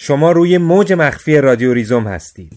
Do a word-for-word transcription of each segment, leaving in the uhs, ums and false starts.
شما روی موج مخفی رادیو ریزوم هستید.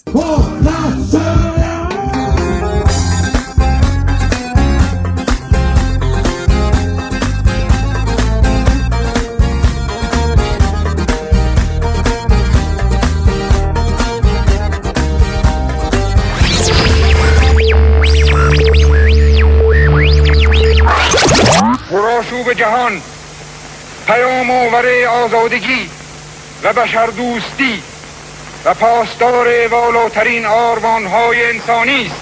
پرآشوب جهان، پیام آور آزادگی و بشر دوستی و پاسدار والاترین آرمان‌های انسانی است.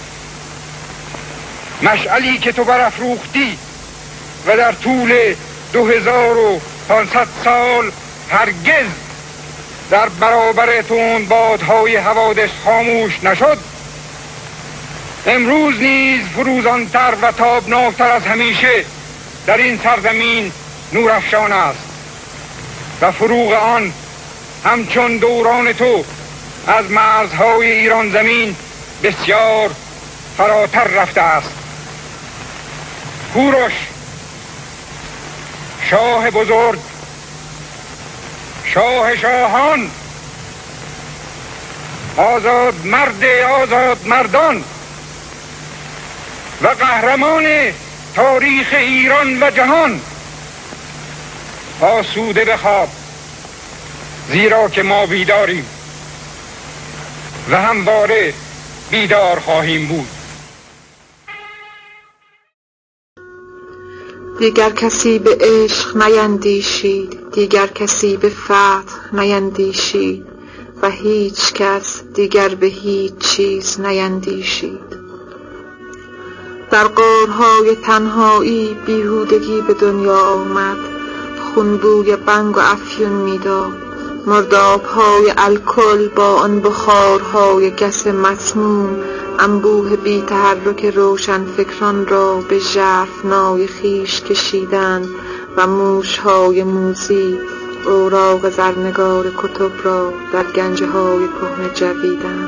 مشعلی که تو برافروختی و در طول دو هزار و پانصد سال هرگز در برابر تندبادهای حوادث خاموش نشد، امروز نیز فروزانتر و تابناکتر از همیشه در این سرزمین نورافشان است و فروغ آن همچون دوران تو از مرزهای ایران زمین بسیار فراتر رفته است. کوروش، شاه بزرگ، شاه شاهان، آزاد مرد آزاد مردان و قهرمان تاریخ ایران و جهان، آسوده بخواب، زیرا که ما بیداریم و همواره بیدار خواهیم بود. دیگر کسی به عشق نیندیشید، دیگر کسی به فتح نیندیشید و هیچ کس دیگر به هیچ چیز نیندیشید. در غارهای تنهایی بیهودگی به دنیا آمد، خونبوی بنگ و افیون میداد. مرداب‌های الکل با آن بخارهای گس مسموم انبوه بی تحرک روشن فکران را به ژرفنای خویش کشیدند و موش‌های موذی اوراق زرنگار کتب را در گنجه‌های کهنه جویدند.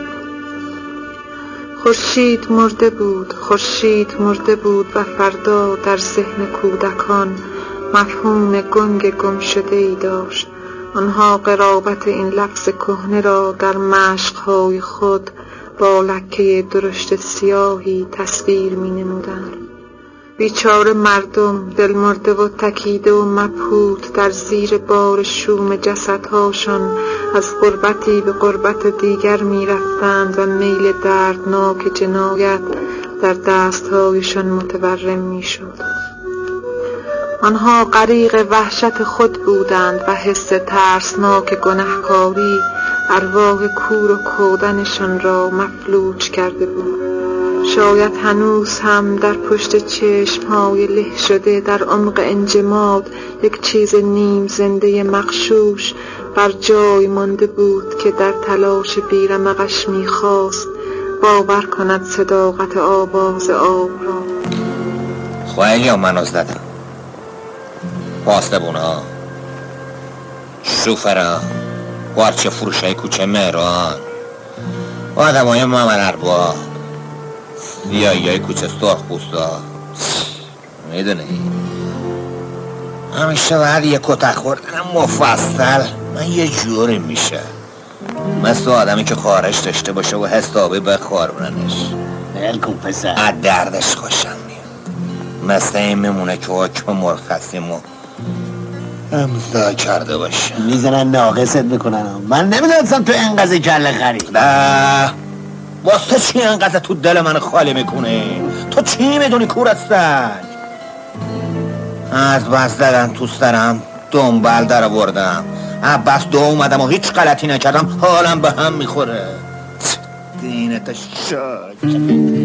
خورشید مرده بود، خورشید مرده بود و فردا در ذهن کودکان مفهوم گنگ گم شده ای داشت. آنها قرابت این لفظ کهنه را در مشق‌های خود با لکه درشت سیاهی تصویر می نمودند. بیچاره مردم دل مرده و تکیده و مبهوت در زیر بار شوم جسدهاشان از غربتی به غربت دیگر می رفتند و میل دردناک جنایت در دستهایشان متورم می شد. آنها غریق وحشت خود بودند و حس ترسناک گناهکاری ارواح کور و کودنشان را مفلوج کرده بود. شاید هنوز هم در پشت چشمهای له شده در عمق انجماد یک چیز نیم زنده مغشوش بر جای مانده بود که در تلاش بیرمقش می‌خواست باور کند صداقت آواز آب را. خیلی هم منو زدم، پاسبونا، شوفرا، قارچه فروشای کوچه مهران، آدم های مامن اربا، سیایی های کوچه سرخ پوستا. میدونی همیشه بعد یه کتک خوردن مفصل من یه جوری میشه مثل آدمی که خارش داشته باشه و حسابی بخاروننش. بلکن پسر، از دردش خوشم میاد. مثل این میمونه که حکم مرخصیمو امضا کرده باشه. میزنن ناقصت میکنن. من نمیدونستم تو انقدر کله خری. نه واسه چی انقدر تو دل من خالی میکنه؟ تو چی میدونی کورستک؟ از بس دادن تو سرم دنبال در بردم، بس دو اومدم و هیچ غلطی نکردم، حالم به هم میخوره. دینت شاک.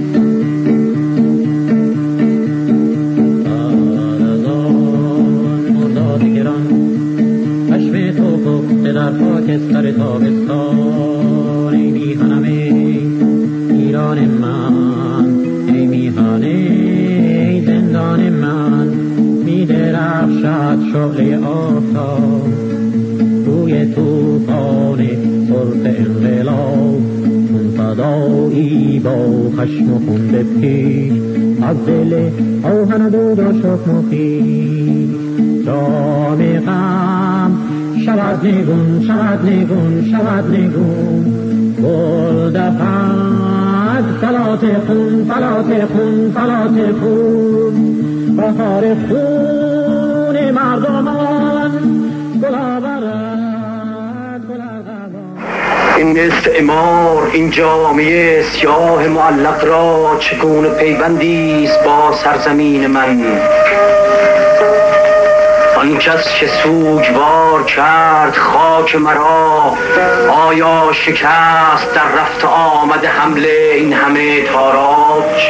در خاکستر تابستان ای میهنم ایران من، ای میهن ای زندان من، میدرخشد شعله آفتاب روی توفان سرخ انقلاب. منفدایی با خشم و خون به پیش از دل آهن دود و شکم و خویش. جام غم شود نگون شود نگون شود نگون گل دفعت فلات خون فلات خون فلات خون بهار خون مردمان گل آورد گل آورد. این استعمار این جامعه سیاه معلق را چگونه پیوندیست با سرزمین من؟ آن کس که سوگوار کرد خاک مرا آیا شکست در رفت آمد حمله این همه تاراج؟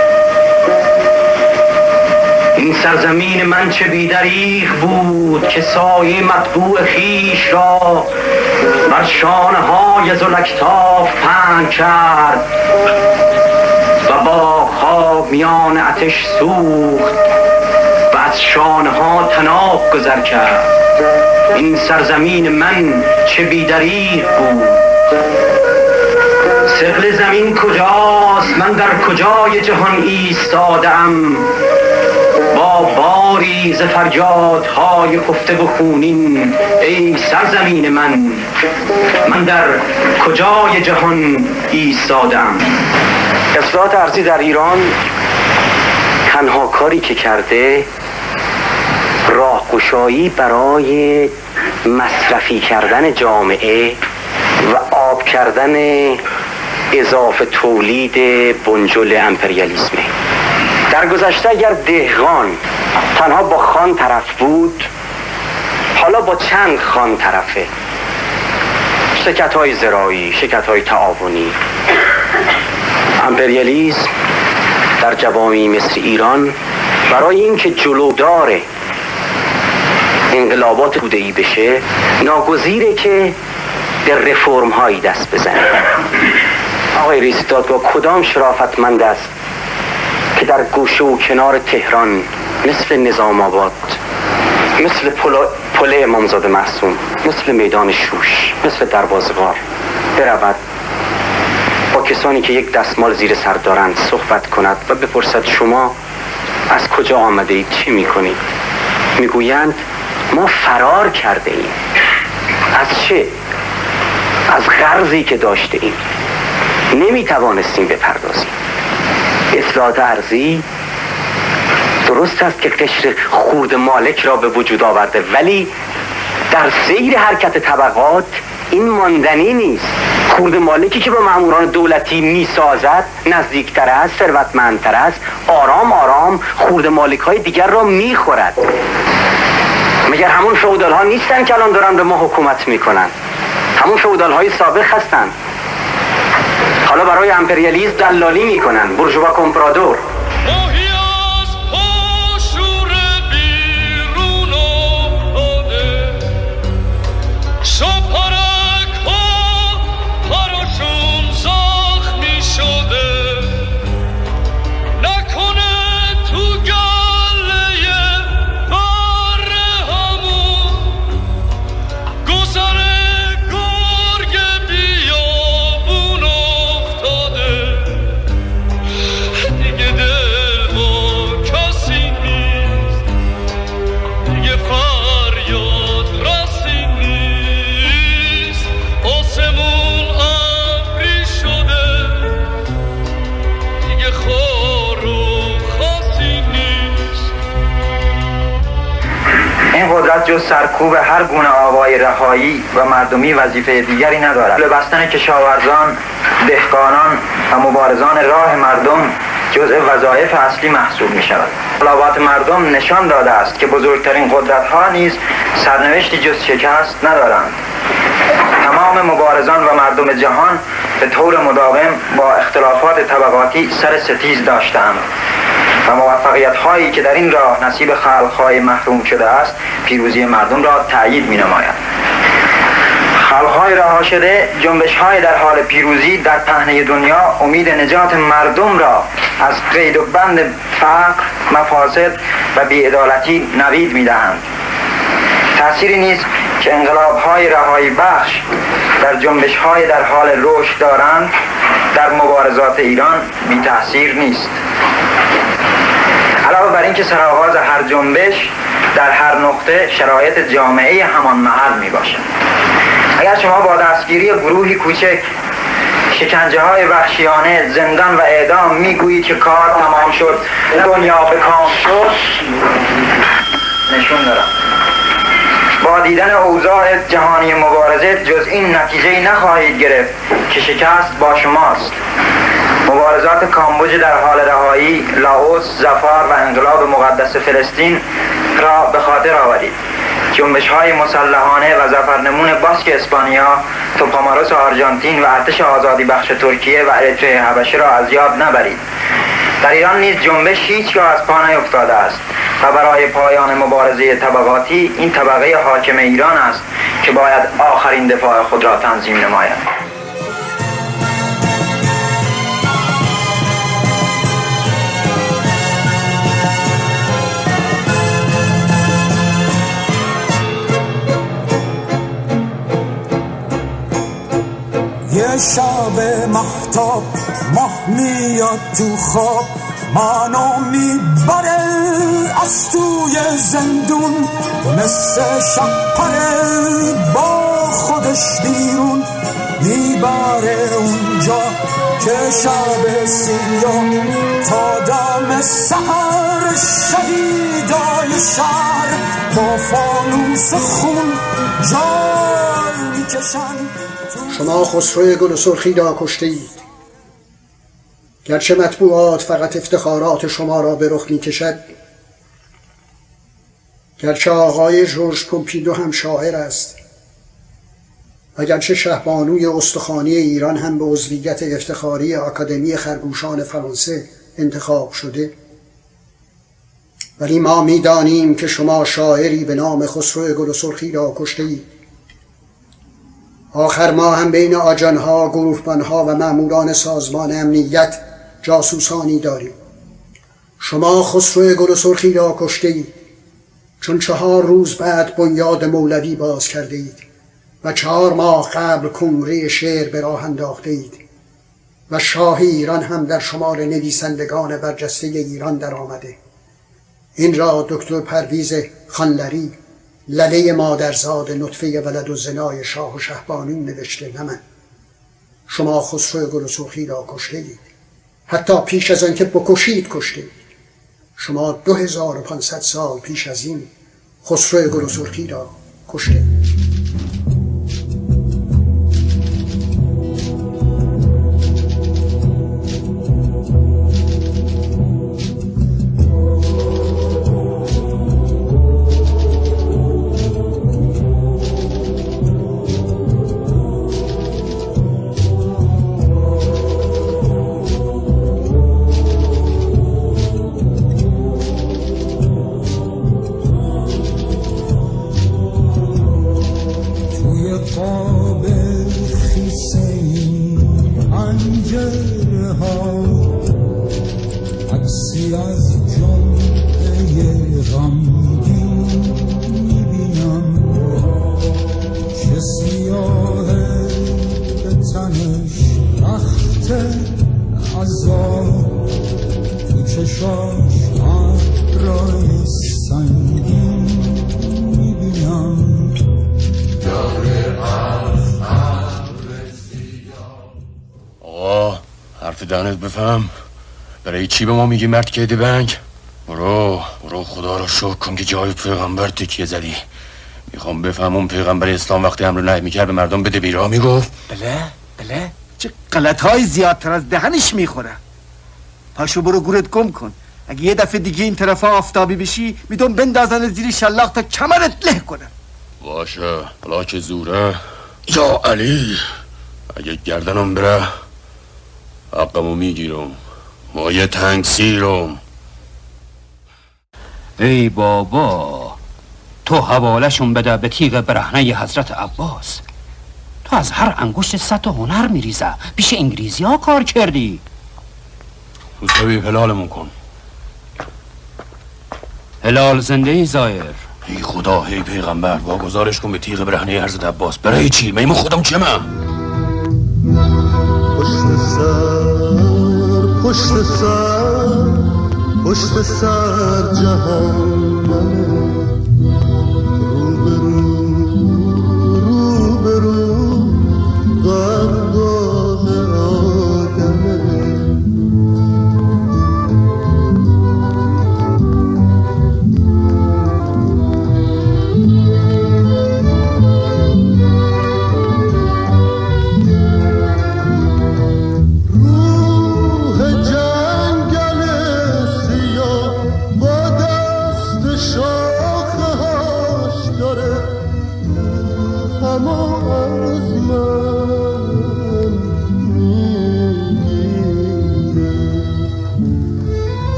این سرزمین من چه بی‌دریغ بود که سایه مطبوع خیش را بر شانه های ذوالأکتاف پهن کرد و با خاک میان آتش سوخت و از شانه ها طناب گذر کرد. این سرزمین من چه بی‌دریغ بود. ثقل زمین کجاست؟ من در کجای جهان ایستادم با باری ز فریادهای خفته و خونین. ای سرزمین من، من در کجای جهان ایستادم؟ اصلاحات ارضی در ایران تنها کاری که کرده راهگشایی برای مصرفی کردن جامعه و آب کردن اضافه تولید بنجل امپریالیسمه. در گذشته اگر دهقان تنها با خان طرف بود، حالا با چند خان طرفه. شرکت‌های زراعی، شرکت‌های تعاونی. امپریالیسم در جوامع مثل ایران برای اینکه جلودار انقلابات توده‌ای بشه ناگزیره که به رفرم هایی دست بزنه. آقای رئیس دادگاه کدام شرافتمند است که در گوشه و کنار تهران مثل نظام آباد، مثل پل امامزاده معصوم، مثل میدان شوش، مثل دروازه‌وار برود با کسانی که یک دستمال زیر سر دارند صحبت کند و بپرسد شما از کجا آمده اید، چی میکنید؟ میگویند ما فرار کرده ایم. از چه؟ از قرضی که داشته ایم نمیتوانستیم بپردازیم. اصلاحات ارضی درست است که قشر خورد مالک را به وجود آورده، ولی در سیر حرکت طبقات این ماندنی نیست. خورد مالکی که با ماموران دولتی میسازد نزدیکتر است، ثروتمندتر است، آرام آرام خورد مالک های دیگر را میخورد. مگر همون فئودال ها نیستن که الان دارن به ما حکومت میکنن؟ همون فئودال های سابق هستن. حالا برای امپریالیسم دلالی میکنن، بورژوا کمپرادور. جز سرکوب هر گونه آوای رهایی و مردمی وظیفه دیگری ندارد. بستن کشاورزان، دهقانان و مبارزان راه مردم جزء وظایف اصلی محسوب می شود. انقلابات مردم نشان داده است که بزرگترین قدرت ها نیز سرنوشتی جز شکست ندارند. تمام مبارزان و مردم جهان به طور مداوم با اختلافات طبقاتی سر ستیز داشتند و موفقیت هایی که در این راه نصیب خلق های محروم شده است پیروزی مردم را تأیید می نماید. خلق های رها شده جنبش های در حال پیروزی در پهنه دنیا امید نجات مردم را از قید و بند فقر، مفاسد و بی‌عدالتی نوید می دهند. تأثیری نیست که انقلاب های رهایی بخش در جنبش های در حال رشد دارند در مبارزات ایران بی تأثیر نیست. علاوه بر اینکه سرآغاز هر جنبش در هر نقطه شرایط جامعه همان محل می باشد. اگر شما با دستگیری گروهی کوچک، شکنجه های وحشیانه، زندان و اعدام میگویید که کار تمام شد، دنیا به کام شد، نشون دارم با دیدن اوضاع جهانی مبارزه جز این نتیجه نخواهید گرفت که شکست با شماست. مبارزات کامبوج در حال رهایی، لاوس، ظفر و انقلاب مقدس فلسطین را به خاطر آورید. جنبش های مسلحانه و ظفرنمون باسک اسپانیا، توپاماروس آرژانتین و ارتش آزادی بخش ترکیه و اریتره حبشه را از یاد نبرید. در ایران نیز جنبش هیچگاه از پا نیفتاده است و برای پایان مبارزه طبقاتی این طبقه حاکم ایران است که باید آخرین دفاع خود را تنظیم نماید. یه شب مهتاب ماه میاد تو خواب، منو میبره از توی زندون، مثل شپره با خودش بیرون میبره اونجا که شب سیاه تا دم سحر شهیدای شهر با فانوس خون جای میکشن. شما خسرو گل و سرخی را کشته اید. گرچه مطبوعات فقط افتخارات شما را به رخ می کشد، گرچه آقای ژورژ پومپیدو هم شاعر است و گرچه شهبانوی استخوانی ایران هم به عضویت افتخاری آکادمی خرگوشان فرانسه انتخاب شده، ولی ما می دانیم که شما شاعری به نام خسرو گل و سرخی را کشته اید. آخر ما هم بین آجانها، گروهبانها و ماموران سازمان امنیت جاسوسانی داریم. شما خسرو گل و سرخی را کشته اید چون چهار روز بعد بنیاد مولوی باز کرده اید و چهار ماه قبل کنگره شعر به راه انداخته اید و شاه ایران هم در شمار نویسندگان برجسته ایران در آمده. این را دکتر پرویز خانلری، لله مادرزاد نطفه ولد و زنای شاه و شهبانو نوشته، نه من. شما خسرو گل و سرخی را کشته اید، حتی پیش از آن که بکشید کشته اید. شما دو هزار و پانصد سال پیش از این خسرو گل و سرخی را کشته اید. دهنت بفهم برای چی به ما میگی مرد که بنگ؟ برو برو خدا رو شکر کن که جای پیغمبر تکیه زدی. میخوام بفهم اون پیغمبر اسلام وقتی امر نهی میکرد به مردم بده بیراه میگفت؟ بله بله چه غلط‌های زیادتر از دهنش میخوره. پاشو برو گورت گم کن. اگه یه دفعه دیگه این طرفا آفتابی بشی میدون بندازن زیر شلاق تا کمرت له کنه. باشه حالا که زوره یا علی، اگه گردنم بره حقمو میگیرم، مایه تنگ سیرم. ای بابا تو حوالشون بده به تیغ برهنه حضرت عباس. تو از هر انگشت سطح هنر میریزه. پیش انگلیزی ها کار کردی. مستوی هلالمون کن. هلال زنده ای زایر. ای خدا ای پیغمبر واگذارش کن به تیغ برهنه حضرت عباس. برای چی؟ میمون خودم چه من؟ پشت سر پشت سر پشت سر جهان منه،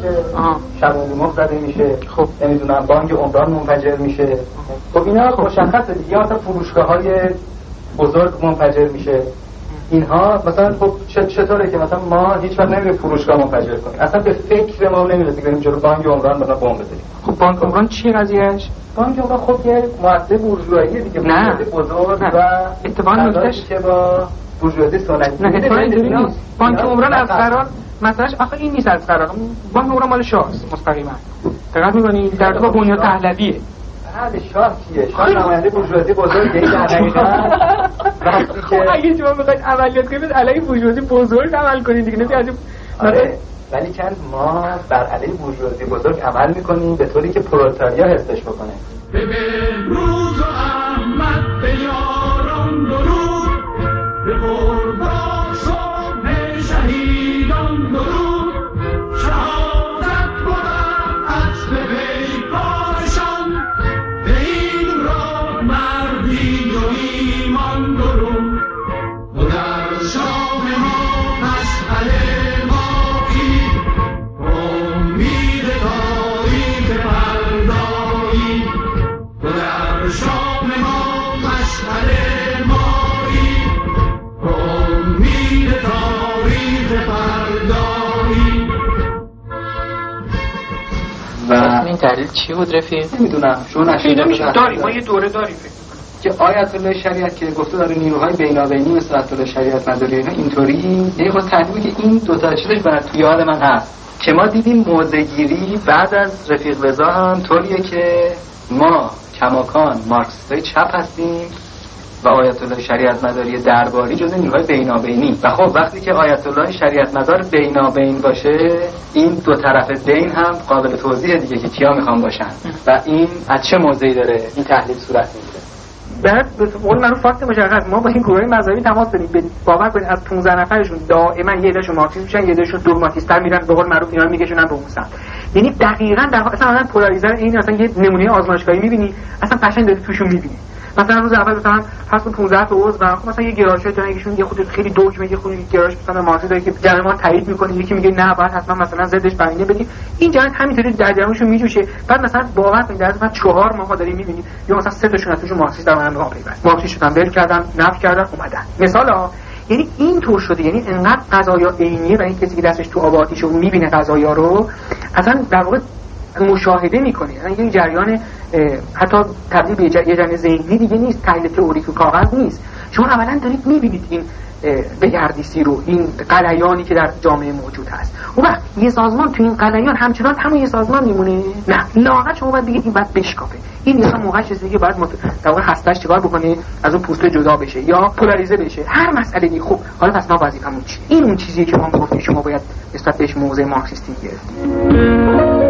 شبانی مخ زده میشه، خب نمیدونم بانک عمران منفجر میشه. خب اینا مشخصه دیگه، مثلا فروشگاه‌های بزرگ منفجر میشه. اینها مثلا خب چطوره که مثلا ما هیچ وقت نمیریم فروشگاه منفجر کنیم، اصلا به فکر ما نمیرسه که بریم جلو بانک عمران مثلا بمب بزنیم. خب بانک عمران چی قضیهش؟ بانک عمران خب یه مؤسسه بورژوایی دیگه، نه بزرگ نه. و اتفاقا نکتهش که با بورژوازی سنتی. نه اتفاقا اینجوری نیست. بانک عمران از قرار مثلاش آخه این نیست، از قرار بانک عمران مال شاهست مستقیما. دقت می‌کنید در تو بنیاد پهلویه. بعد شاه کیه؟ شاه نماینده بورژوازی بزرگه این در حقیقت. وقتی که اگه شما بخواید عملیات کنید علیه بورژوازی بزرگ عمل کنید دیگه، نمیشه از آره. ولی که ما بر علیه بورژوازی بزرگ عمل میکنیم به طوری که پرولتاریا حسش بکنه. ببین روز و احمد به یاران درود، به قربان صبح شهیدان درود، شهادت بودن اصل پیکارشان، به این راه مردی و ایمان درود. و در شام ما مشعل ماهی، امید تاریخ فردایی. و در شام ما مشعل ماهی، امید تاریخ فردایی. و این تحلیل چی بود رفیق؟ نمیدونم شما نشیده داریم، ما یه دوره داریم که آیت الله شریعت که گفته داره نیروهای بینابینی مثل آیت الله شریعت مداری اینا اینطوری، یه خود تحلیلی که این دو تا چیزش برای تو یاد من هست که ما دیدیم موضع‌گیری بعد از رفیق رضا هم طوریه که ما کماکان مارکسیستای چپ هستیم و آیت الله شریعت مداری درباری جزء نیروهای بینابینی. و خب وقتی که آیت الله شریعت مدار بینابین باشه، این دو طرف دین هم قابل توضیح دیگه که کیا میخوان باشن و این از چه موضعی داره این تحلیل صورت میگیره. بعد به قول من فاکت مشخص ما با این گروه مذهبی تماس داریم، باور کنید از پانزده نفرشون دائما یه عدهشون مارکسیست میشن، یه عدهشون دوگماتیست‌تر میرن، به قول معروف اینا رو میکشونن به اون سمت. یعنی دقیقاً در اصلا مثلا پولاریزر این مثلا یه نمونه آزمایشگاهی می‌بینی، اصلا قشنگ داری توشون می‌بینی. مثلا روز اول مثلا پس پانزده تا عضو و مثلا یه گرایشی دارن، یکیشون یه خود خیلی دوگمه، یه خود گرایش مثلا مارکسی داره که جریان تایید می‌کنه، یکی میگه نه باید حتما مثلا ضدش بیانیه بدی. این جریان همینطوری در جریانشون میجوشه. بعد مثلا باور کنید در مثلا چهار ماه داریم می‌بینیم یا مثلا سه تاشون ازشون مارکسیست در هم پیوست. مارکسیست شدن، ول کردن، نفی کردن، اومدن. مثلا یعنی این طور شده، یعنی انقدر قضایا عینیه و این کسی که دستش تو آب آتیشه و می‌بینه قضایا رو اصلا در واقع مشاهده می‌کنی. یعنی این جریان حتی تبدیل به یه جریان ذهنی دیگه نیست، تحلیل تئوریک و کاغذ نیست. شما اولا دارید می‌بینید این بگردیسی رو، این غلیانی که در جامعه موجود هست. اون وقت یه سازمان تو این غلیان همچنان همون یه سازمان میمونه؟ نه، لااقل شما باید بگید این باید بشکافه. این یه موقعی چیزی که باید در واقع هستش چیکار بکنه، از اون پوسته جدا بشه یا پولاریزه بشه. هر مسئله دیگه. خب حالا پس ما وظیفمون چیه؟ این اون چیزیه که ما گفتیم شما باید نسبت بهش موضع مارکسیستی گرفتید.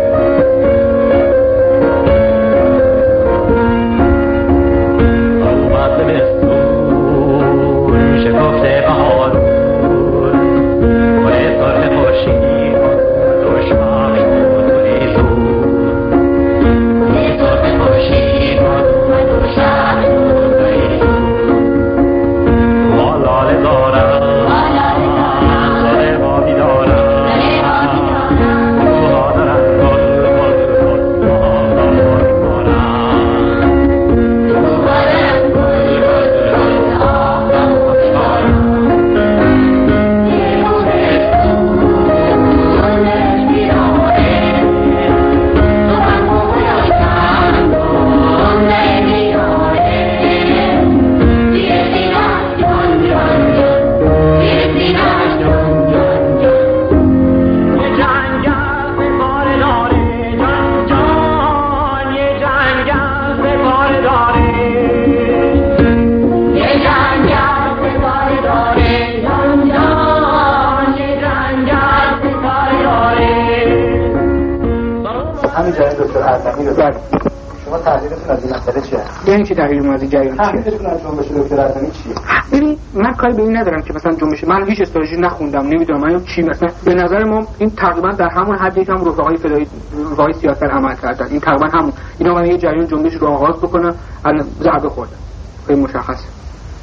شما تحلیلتون از این مسئله چیه؟ یعنی چی تحلیلتون از این جریان چیه؟ تحلیلتون از جنبش دکتر اعظمی چیه؟ ببین من کاری به این ندارم که مثلا جنبش، من هیچ استراتژی نخوندم، نمیدونم من چی، مثلا به نظر ما این تقریبا در همون حدی که هم رفقای فدایی رفقای سیاست عمل کردن، این تقریبا همون اینا من یه جریان جنبش رو آغاز بکنن الان ضربه خوردن. خیلی مشخصه.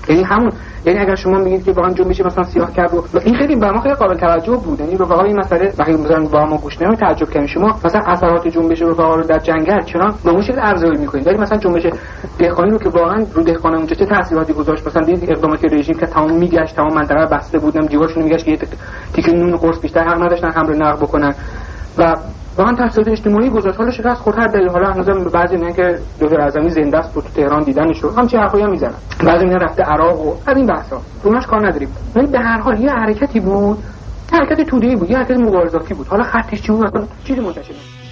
یعنی همون یعنی اگر شما میگید که واقعا جنبش مثلا سیاه کرد و این خیلی به ما خیلی قابل توجه بود، یعنی رفقا این مسئله وقتی مثلا با ما گوش نمی تعجب کردیم شما مثلا اثرات جنبش رفقا رو در جنگل چرا به اون شکل ارزیابی میکنید، ولی مثلا جنبش دهقانی رو که واقعا رو دهقان اونجا چه تاثیراتی گذاشت، مثلا دیدید اقدامات رژیم که تمام میگشت تمام منطقه بسته بودن دیوارشون میگشت که تیکه نون قرص بیشتر حق نداشتن حمل نقل بکنن و واقعا تاثیرات اجتماعی گذاشت. حالا شکست خورد هر دلیل، حالا هنوز بعضی میگن که دکتر اعظمی زنده است تو تهران دیدنش رو همچین حرفایی هم میزنن، بعضی میگن رفته عراق و از این بحثا اوناش کار نداریم، ولی به هر حال یه حرکتی بود، حرکت توده‌ای بود، یه حرکت مبارزاتی بود. حالا خطش چی بود اصلا چیزی منتشر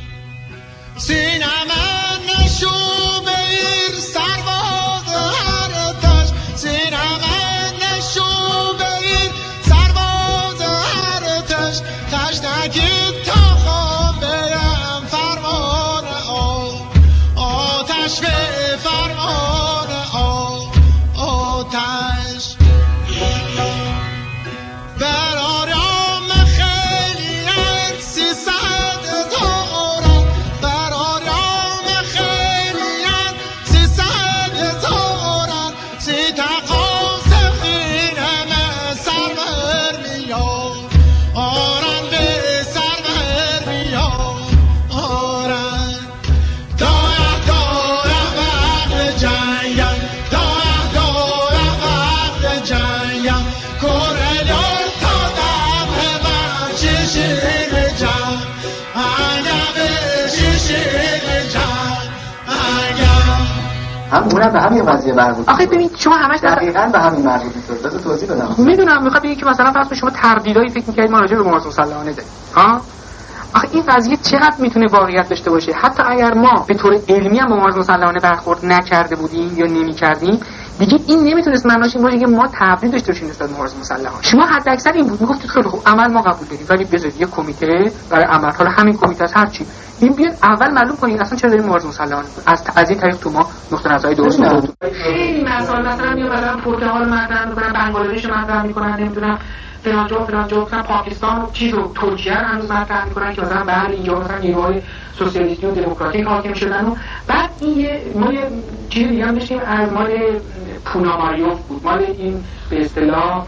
هم اونم به همین قضیه مربوط. آخه ببین شما همش دقیقاً به همین مربوط میشه. بذار توضیح بدم. میدونم میخواد بگه که مثلا فرض شما تردیدایی فکر می‌کنید ما راجع به مبارزه مسلحانه داریم. ها؟ آخه این قضیه چقدر میتونه واقعیت داشته باشه؟ حتی اگر ما به طور علمی هم با مبارزه مسلحانه برخورد نکرده بودیم یا نمی‌کردیم، دیگه این نمیتونست معناش این باشه که ما تبدیل داشته باشیم نسبت به مبارزه مسلحانه. شما حد اکثر این بود میگفتید خیلی خوب عمل ما قبول داریم، ولی بذارید یه کمیته برای عمل، حالا همین کمیته از هر چی این بیاد اول معلوم کنین اصلا چرا داریم مبارزه مسلحانه از از این طریق تو ما نقطه نظری درست بود. خیلی مثال مثلا میاد پرتغال مطرح میکنن، بنگلادش مطرح میکنن، نمیدونم فلان جا فلان جا مثلا پاکستان و چیز و ترکیه رو هنوز مطرح میکنن که مثلا بعد اینجا مثلا نیروهای سوسیالیستی و دموکراتیک حاکم شدن و بعد این یه ما یه چیز دیگه هم داشتیم از مال پوناماریوف بود، مال این به اصطلاح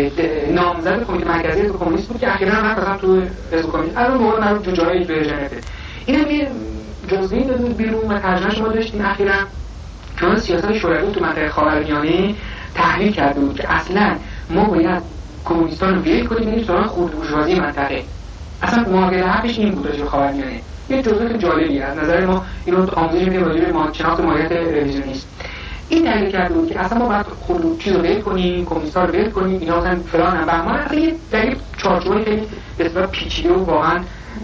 نامزد کمیته مرکزی حزب کمونیست بود که اخیراً رفت مثلا تو حزب کمونیست الان موقع معروف جوجای ورژنته اینم یه جزئی داد بیرون و ترجمه‌اش ما داشتیم اخیراً چون سیاست شوروی تو منطقه خاورمیانه تحلیل کرده بود که اصلاً ما باید کمونیستان رو بیل کنیم بریم سراغ خودبورژوازی منطقه. اصلا معادله حرفش این بود راجع به خاورمیانه. یه جزء جالبیه از نظر ما اینو آموزش میدیم راجع به شناخت ماهیت رویزیونیسم. این دلیل کرده بود که اصلا ما باید خود چیز رو بیل کنیم، کمونیست‌ها رو بیل کنیم، اینا مثلا فلان هم بهمان اصلا یه دلیل چارچوبی خیلی به اصطلاح پیچیده و واقعا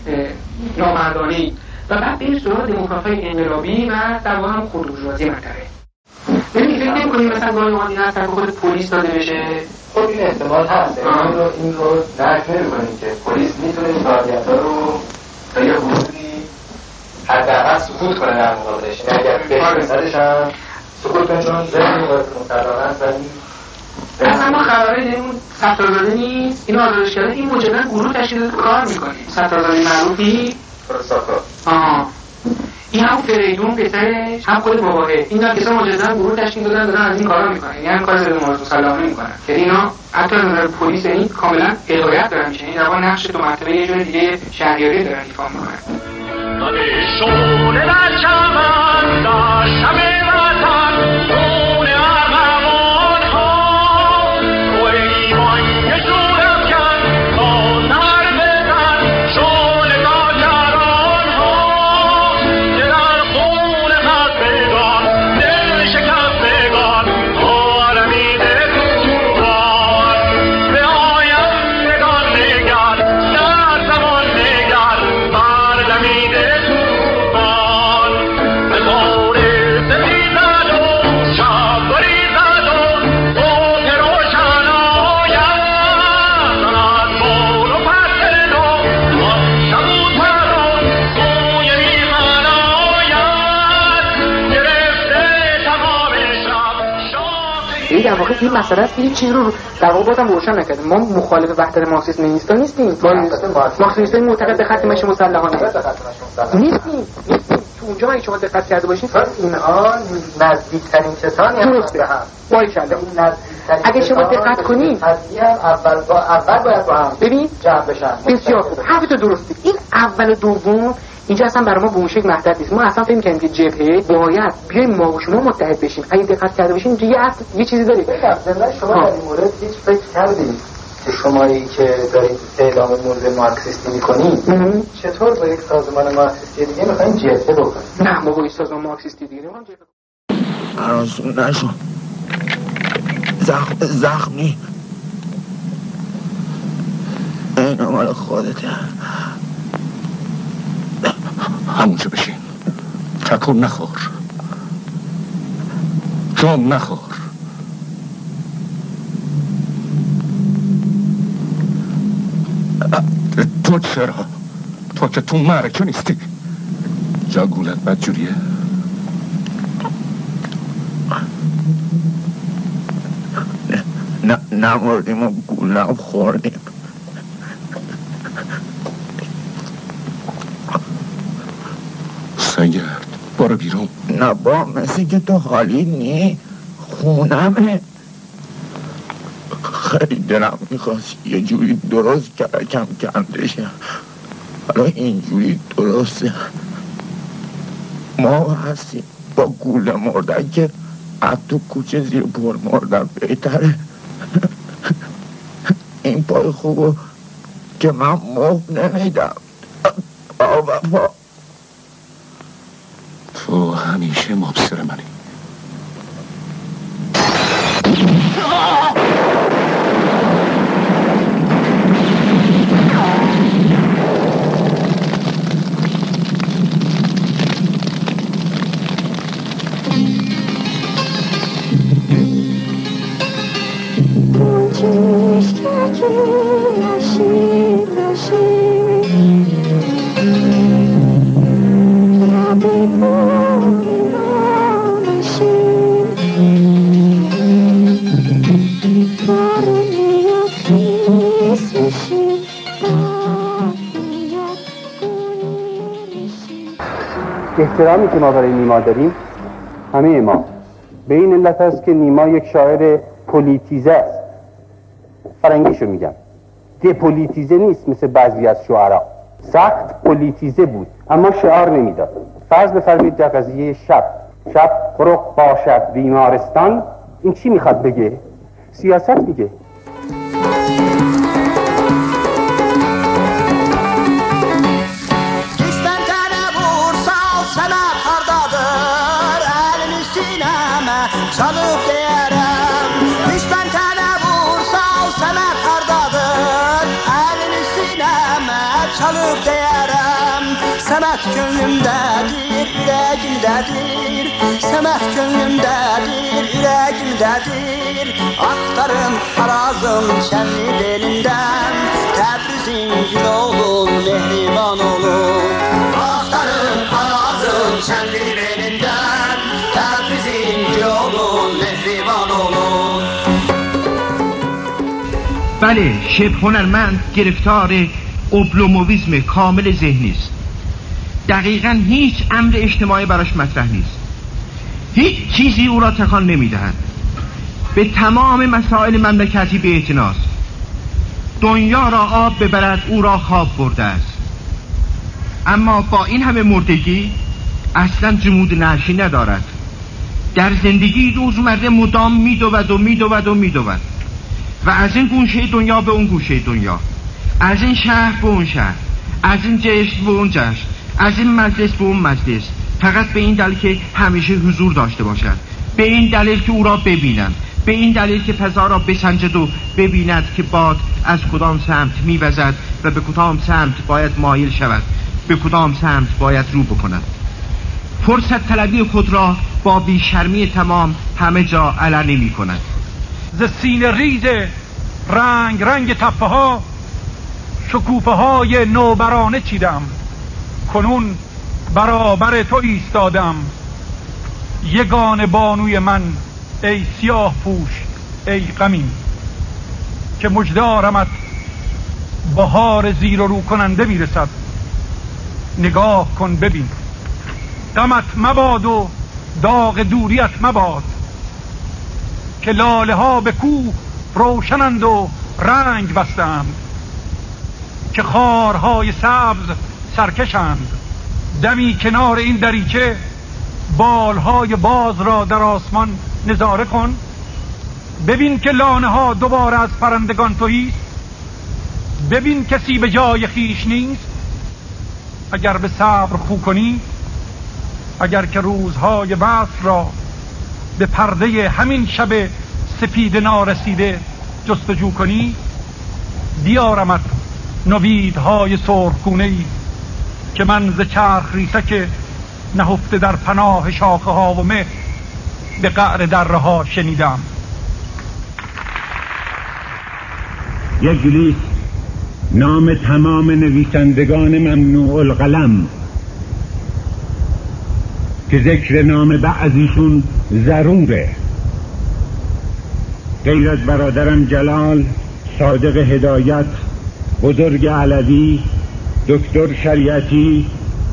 نامردانه‌ای و بعد بریم سراغ دموکرات‌های انقلابی و در واقع هم خودبورژوازی منطقه. ببین فکر نمی‌کنیم مثلا گاهی اوقات این اثر خود پلیس داده بشه. خب این احتمال هست. این رو این رو درک نمی‌کنیم که پلیس میتونه این فعالیت‌ها رو تا یه حدودی حداقل سکوت کنه در مقابلش. اگر به مثالش هم سکوت کنه چون ذهن مطلقاً است ولی اصلا ما خبری داریم ستارزاده نیست. اینو آزادش کرده این مجددا گروه تشکیل کار می‌کنه. ستارزاده معروفی فرساکا. آها. این هم فریدون پسرش هم خود باباهه این دو کسا مجددا گروه تشکیل دادن دارن از این کارا میکنن، یعنی هم کار ضد مبارزه مسلحانه میکنن که اینا حتی از نظر پلیس این کاملا هدایت دارن میشن، این در واقع نقش تو مرتبه یه جور دیگه شهریاری دارن ایفا میکنن. شونه در چمن در شب وطن خون ارغوان ها توی بانگ شورم کن تا نر بزن شونه ناجران ها که در خون خستگان دل شکستگان آرمیده توفان به آیندگان نگر در زمان نگر بر دمیده توفان به زور ستیزد و شب بریزد و صبح روشن آید زند بال و پس نو شبوتر و سوی میهن آید گرفته تمام شب شاخ. این در واقع این مسئله است که هیچ چیز رو در واقع بازم روشن نکرده. ما مخالف وحدت مارکسیسم نیستیم، ما مارکسیسم معتقد به خط مشی مسلحانه نیستیم. تو اونجا اگه شما دقت کرده باشین اینها نزدیکترین کسانی درسته هم باریکلا اگه شما دقت کنین اول با اول باید با هم ببین جمع بشن. بسیار خوب حرف تو درسته. این اول و دوم اینجا اصلا برای ما به اون شکل مطرح نیست. ما اصلا فکر می‌کنیم که جبهه باید بیایم ما و شما متحد بشیم. اگه دقت کرده باشین یه اصل یه چیزی دارید. مثلا شما در این مورد هیچ فکر کردید که شمایی که دارید اعلام موضوع مارکسیستی می‌کنید چطور با یک سازمان مارکسیستی دیگه می‌خواید جبهه بکنید؟ نه ما با یک سازمان مارکسیستی دیگه نمی‌خوایم جبهه. هراسون نشو. زخم زخمی. این مال خودته. همونجا بشین. تکون نخور. جام نخور. تو چرا؟ تو که تو معرکه نیستی. جا گولت بدجوریه. نه نمردیم و گولم خوردیم. سنگرد برو بیرون. نه با مثل که تو حالی نی خونمه. خیلی دلم میخواست یه جوری درست کرکم کندشم. حالا اینجوری درسته. ما هستیم با گول مردن که از تو کوچه زیر پر مردن بهتره. این پای خوبو که من مفت نمیدم. آبا با تو همیشه مبصر منی. احترامی که ما برای نیما داریم همه ما به این علت است که نیما یک شاعر پولیتیزه است. فرنگیشو میگم دپولیتیزه نیست مثل بعضی از شعرا. سخت پولیتیزه بود اما شعار نمیداد. فرض بفرمایید در قضیه شب شب قرق باشد بیمارستان، این چی میخواد بگه؟ سیاست میگه. Çalıp değerim Düşman tane vursa o sana kardadır Elini sineme çalıp değerim Semet gönlümdedir, yüreğimdedir Semet gönlümdedir, yüreğimdedir Aktarım harazım şenli belinden Tebrizin gül olun, mehriban olun Aktarım harazım şenli belinden Tebrizin gül olun, mehriban olun بله شبه هنرمند گرفتار اوبلومویزم کامل ذهنی است. دقیقاً هیچ امر اجتماعی براش مطرح نیست. هیچ چیزی او را تکان نمیدهد. به تمام مسائل مملکتی به اعتناست. دنیا را آب ببرد او را خواب برده است. اما با این همه مردگی اصلاً جمود نعشی ندارد. در زندگی روزمره مدام میدود و میدود و میدود و از این گوشه دنیا به اون گوشه دنیا، از این شهر به اون شهر، از این جشن به اون جشن، از این مجلس به اون مجلس، فقط به این دلیل که همیشه حضور داشته باشد، به این دلیل که او را ببینند، به این دلیل که فضا را بسنجد و ببیند که باد از کدام سمت میوزد و به کدام سمت باید مایل شود، به کدام سمت باید رو بکند. فرصت طلبی خود را با بیشرمی تمام همه جا علنی می کند. ز سینه ریز رنگ رنگ تپه ها شکوفه های نوبرانه چیدم، کنون برابر تو ایستادم. یگان بانوی من ای سیاه پوش ای غمین، که مجدارمت بهار زیر و رو کننده میرسد. نگاه کن ببین غمت مباد و داغ دوریت مباد، که لاله ها به کوه روشنند و رنگ بستند، که خارهای سبز سرکشند. دمی کنار این دریچه بالهای باز را در آسمان نظاره کن، ببین که لانه ها دوباره از پرندگان تهیست، ببین کسی به جای خیش نیست. اگر به صبر خو کنی، اگر که روزهای وصل را به پرده همین شب سپید نارسیده جستجو کنی، بیارمت نویدهای سرخگونه‌ای که من ز چرخ ریسک نهفته در پناه شاخه ها و مه به قعر دره ها شنیدم. یک لیست نام تمام نویسندگان ممنوع القلم که ذکر نام بعضیشون ضروره، غیر از برادرم جلال، صادق هدایت، بزرگ علوی، دکتر شریعتی،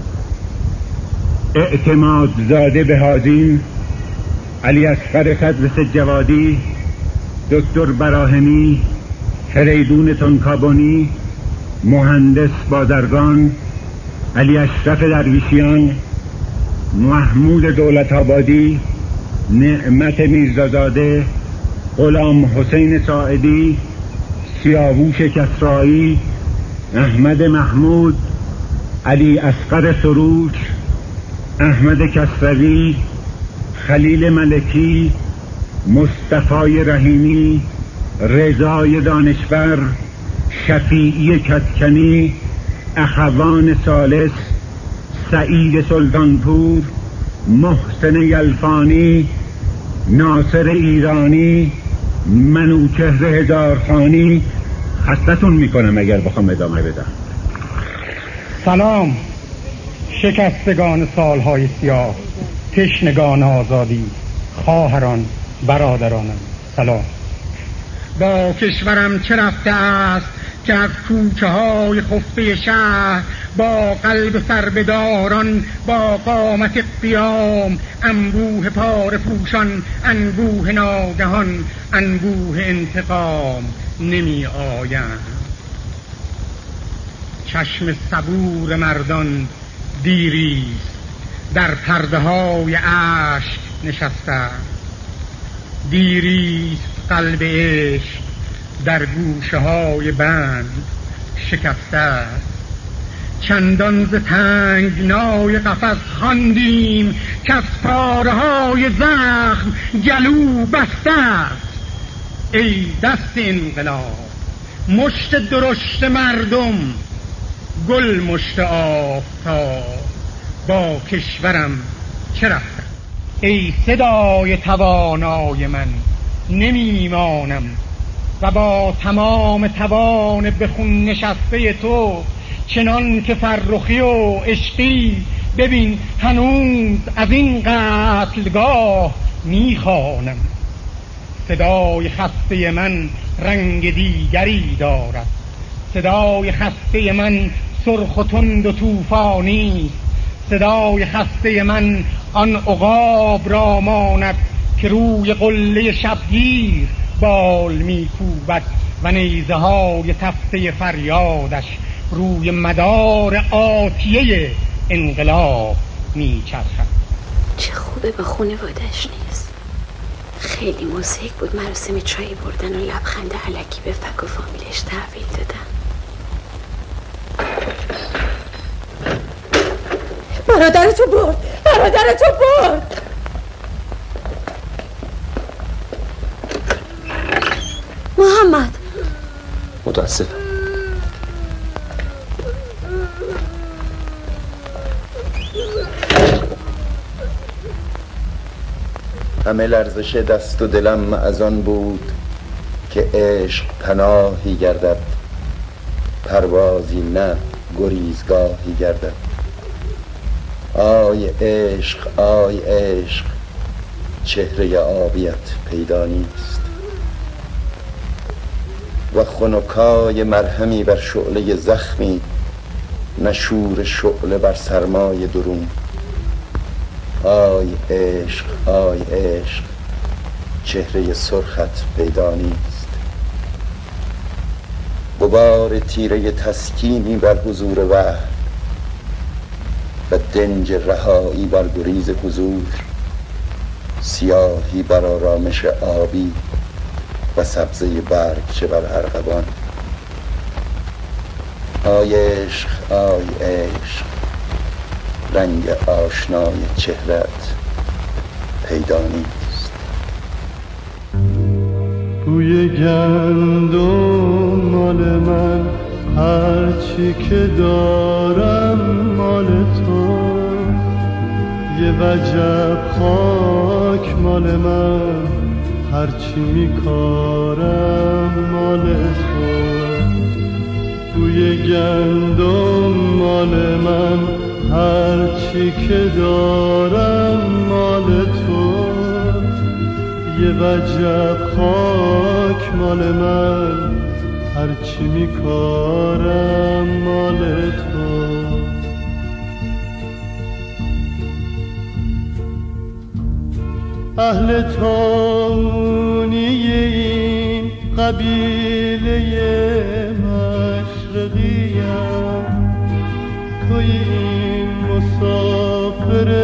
اعتماد زاده بهازین، علی اصغر خضر سجوادی، دکتر براهنی، فریدون تنکابونی، مهندس بازرگان، علی اشرف درویشیان، محمود دولت آبادی، نعمت میرزازاده، غلام حسین ساعدی، سیاووش کسرایی، احمد محمود، علی اصغر سروج، احمد کسروی، خلیل ملکی، مصطفی رحیمی، رضای دانشور، شفیعی کتکنی، اخوان ثالث، سعید سلطانپور، محسن یلفانی، ناصر ایرانی، منوچهر هزارخانی. خستتون میکنم اگر بخوام ادامه بدم. سلام شکستگان سالهای سیاه، تشنگان آزادی، خواهران، برادرانم، سلام. با کشورم چه رفته است که از کوچه های خفته شهر با قلب سربداران، با قامت قیام، انبوه پاره پوشان، انبوه ناگهان، انبوه انتقام نمی آیند. چشم صبور مردان دیریست در پرده های عشق نشسته، دیریست قلب عشق در گوشه های بند شکسته. چندان ز تنگنای قفس خواندیم که از پاره های زخم گلو بسته است. ای دست انقلاب، مشت درشت مردم، گل مشت آفتاب، با کشورم چه رفته؟ ای صدای توانای من، نمیمانم و با تمام توان به خون نشسته تو، چنان که فرخی و عشقی، ببین هنوز از این قتلگاه میخوانم. صدای خسته من رنگ دیگری دارد، صدای خسته من سرخ و تند و طوفانی، صدای خسته من آن عقاب را ماند که روی قله شبگیر بال میکوبد و نیزه های تفته فریادش روی مدار آتیه انقلاب میچرخد. چه خوبه با خانواده‌اش نیست. خیلی موزیک بود، مراسم چایی بردن و لبخند علکی به فک و فامیلش تحویل دادن. برادرتو برد، برادرتو برد. محمد متاسفم. همه لرزش دست و دلم از آن بود که عشق پناهی گردد، پروازی نه گریزگاهی گردد. آی عشق، آی عشق، چهره آبیت پیدا نیست و خنکای مرهمی بر شعله زخمی، نه شور شعله بر سرمای درون. آی عشق آی عشق چهره سرخت پیدا نیست. غبار تیره تسکینی بر حضور وحی و دنج رهایی بر گریز حضور، سیاهی بر آرامش آبی و سبزه برگچه بر ارغوان. آی عشق آی عشق رنگ آشنای چهرت پیدا نیست. بوی گندم مال من، هرچی که دارم مال تو. یه وجب خاک مال من، هرچی میکارم مال تو. بوی گندم مال من، هرچی که دارم مال تو. یه وجب خاک مال من، هرچی میکارم مال تو. اهل تاونی این قبیله مشرقیم، توی این مسافر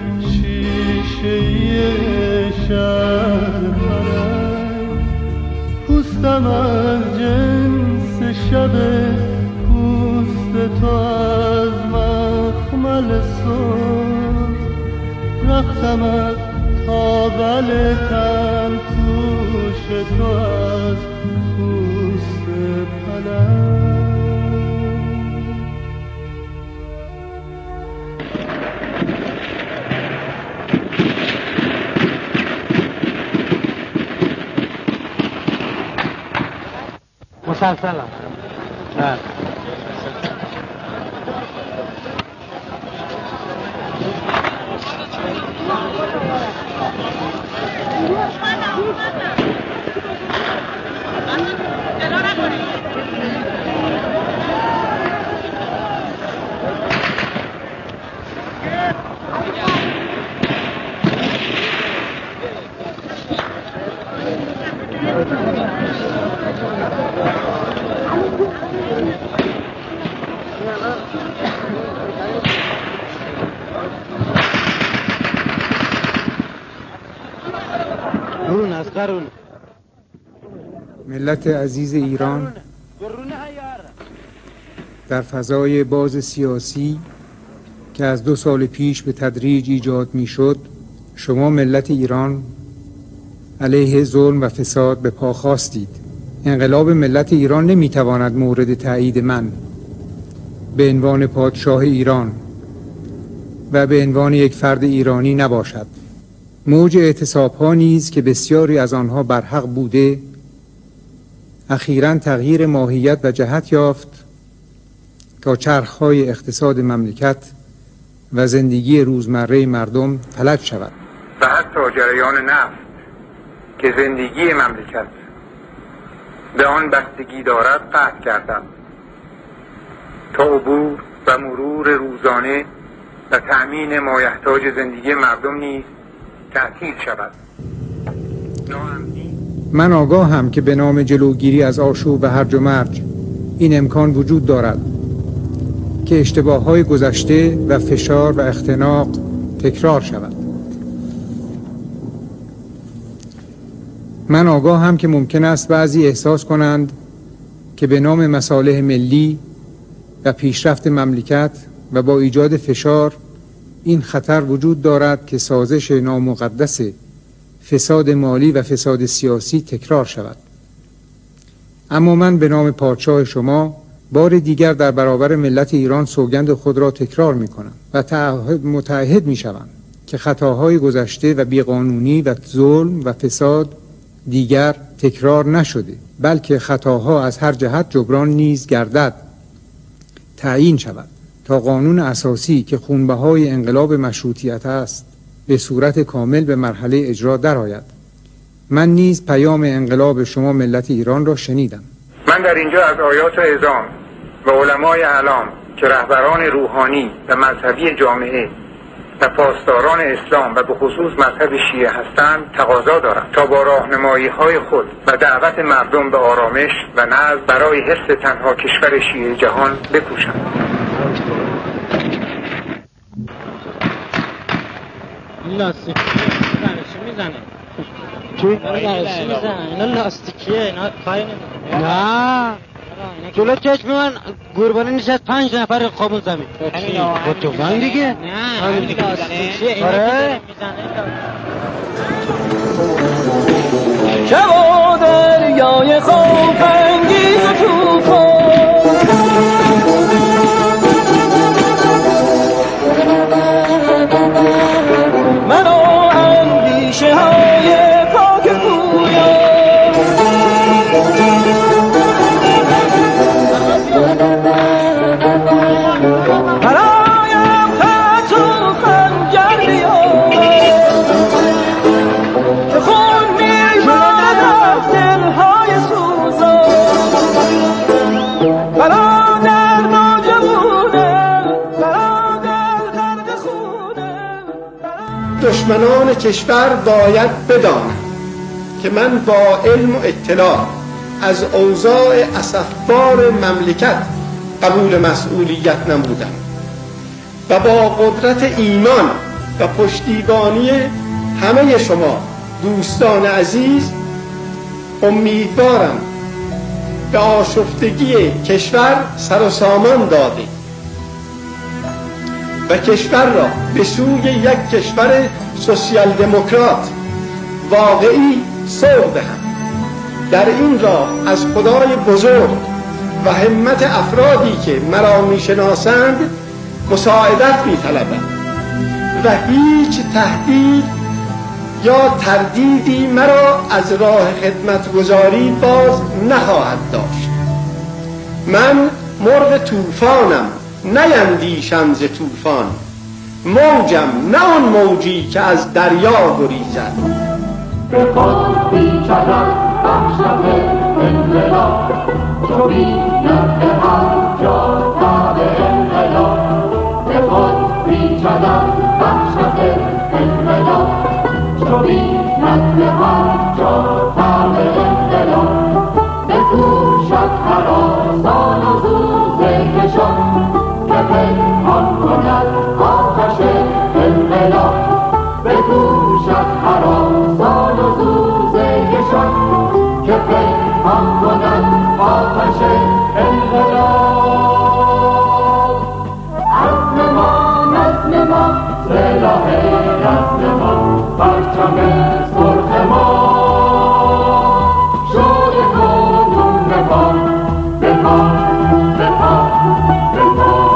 شیشه شهر منم. پوستم از جنس شب پوست تو، از مخمل سر رختم از تابل تن پوش تو، از پوست پلنگ. مسلسلم نه ملت عزیز ایران، در فضای باز سیاسی که از دو سال پیش به تدریج ایجاد می شد، شما ملت ایران علیه ظلم و فساد به پا خواستید. انقلاب ملت ایران نمی تواند مورد تایید من به عنوان پادشاه ایران و به عنوان یک فرد ایرانی نباشد. موج اعتصاب ها نیز که بسیاری از آنها برحق بوده، اخیراً تغییر ماهیت و جهت یافت تا چرخهای اقتصاد مملکت و زندگی روزمره مردم فلج شود. و حتی جریان نفت که زندگی مملکت به آن بستگی دارد قطع کردم تا عبور و مرور روزانه و تأمین مایحتاج زندگی مردم نیز تعطیل شود. من آگاهم که به نام جلوگیری از آشوب و هرج و مرج این امکان وجود دارد که اشتباه‌های گذشته و فشار و اختناق تکرار شود. من آگاهم که ممکن است بعضی احساس کنند که به نام مصالح ملی و پیشرفت مملکت و با ایجاد فشار این خطر وجود دارد که سازش نامقدس فساد مالی و فساد سیاسی تکرار شود. اما من به نام پادشاه شما بار دیگر در برابر ملت ایران سوگند خود را تکرار می کنم و متعهد می شوم که خطاهای گذشته و بیقانونی و ظلم و فساد دیگر تکرار نشده، بلکه خطاها از هر جهت جبران نیز گردد، تعیین شود تا قانون اساسی که خونبهای انقلاب مشروطیت است به صورت کامل به مرحله اجرا درآید. من نیز پیام انقلاب شما ملت ایران را شنیدم. من در اینجا از آیات اعظام و علمای اعلام که رهبران روحانی و مذهبی جامعه و پاسداران اسلام و به خصوص مذهب شیعه هستند تقاضا دارند تا با راهنمایی های خود و دعوت مردم به آرامش و نظم برای حفظ تنها کشور شیعه جهان بکوشند. لاستیکیه چی میزنه؟ چی؟ میزنه اینا لاستیکیه اینا کاری نمیکنه. نه جلو چشم من قربانی نشست پنج نفر خوابون زمین با توفنگ دیگه؟ نه همین لاستیکیه اینا که میزنه. شب و دریای خوف انگیز و توفان منو اندیشه های پاک پویا برایم خط و خنجر بیار که خون میشود از دلهای سوزان برادر ناجوونه برادر غرق خونه. دشمنان کشور باید بدانند که من با علم و اطلاع از اوضاع اسفبار مملکت قبول مسئولیت نمودم و با قدرت ایمان و پشتیبانی همه شما دوستان عزیز امیدوارم به آشفتگی کشور سر و سامان داده و کشور را به سوی یک کشور سوسیال دموکرات واقعی سوق دهم. در این راه از خدای بزرگ و همت افرادی که مرا میشناسند مساعدت میطلبم و هیچ تهدید یا تردیدی مرا از راه خدمتگزاری باز نخواهد داشت. من مرغ طوفانم، نیندیشم ز طوفان، موجم نه آن موجی که از دریا گریزد. به خود بیچارد بخشد انقلاب چو بیند به هر جا تاب انقلاب. به خود بیچارد بخشد انقلاب چو بیند به هر جا تاب انقلاب. بکوشد هراسان و زوزه کشان که پنهان کند آتش انقلاب. بکوشد هراسان و زوزه کشان که پنهان کند آتش انقلاب. عزم ما نظم ما سلاح رزم ما پرچم سرخ ما شوق کنون بپا بپا بپا بپا.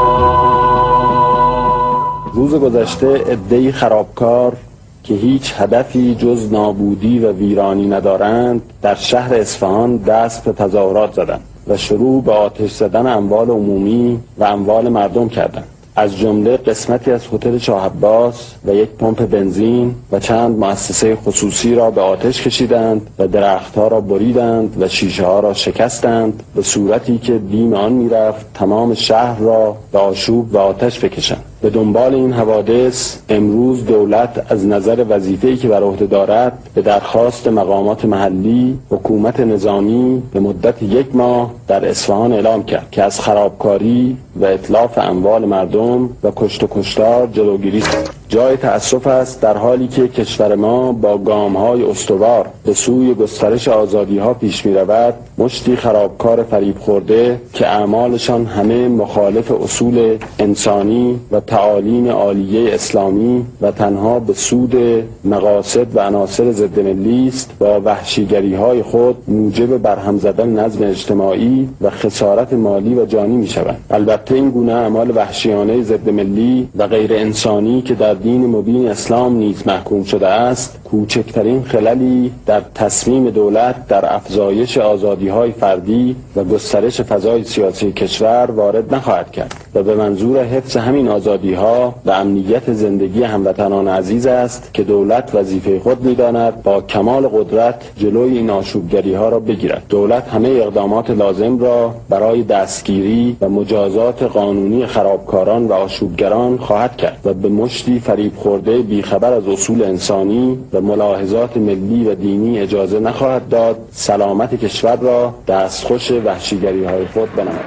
روز گذشته عده‌ای خرابکار که هیچ هدفی جز نابودی و ویرانی ندارند در شهر اصفهان دست به تظاهرات زدند و شروع به آتش زدن اموال عمومی و اموال مردم کردند. از جمله قسمتی از هتل شاه عباس و یک پمپ بنزین و چند مؤسسه خصوصی را به آتش کشیدند و درختها را بریدند و شیشه ها را شکستند به صورتی که بیم آن میرفت تمام شهر را به آشوب و آتش بکشند. به دنبال این حوادث امروز دولت از نظر وظیفه‌ای که بر عهده دارد به درخواست مقامات محلی حکومت نظامی به مدت یک ماه در اصفهان اعلام کرد که از خرابکاری و اتلاف اموال مردم و کشت و کشتار جلوگیری کند. جای تأسف است در حالی که کشور ما با گام‌های استوار به سوی گسترش آزادی‌ها پیش می‌رود، مشتی خرابکار فریب خورده که اعمالشان همه مخالف اصول انسانی و تعالیم عالیه اسلامی و تنها به سود مقاصد و عناصر ضد ملی است، با وحشیگری‌های خود موجب برهم زدن نظم اجتماعی و خسارت مالی و جانی می‌شوند. البته این گونه اعمال وحشیانه ضد ملی و غیر انسانی که در دین مبین اسلام نیز محکوم شده است، کوچکترین خللی در تصمیم دولت در افزایش آزادی‌های فردی و گسترش فضای سیاسی کشور وارد نخواهد کرد. و به منظور حفظ همین آزادی‌ها و امنیت زندگی هموطنان عزیز است که دولت وظیفه خود می‌داند با کمال قدرت جلوی این آشوبگری‌ها را بگیرد. دولت همه اقدامات لازم را برای دستگیری و مجازات قانونی خرابکاران و آشوبگران خواهد کرد و به مشتی فریب خورده بیخبر از اصول انسانی و ملاحظات ملی و دینی اجازه نخواهد داد سلامت کشور را دستخوش وحشیگری‌های خود بنماید.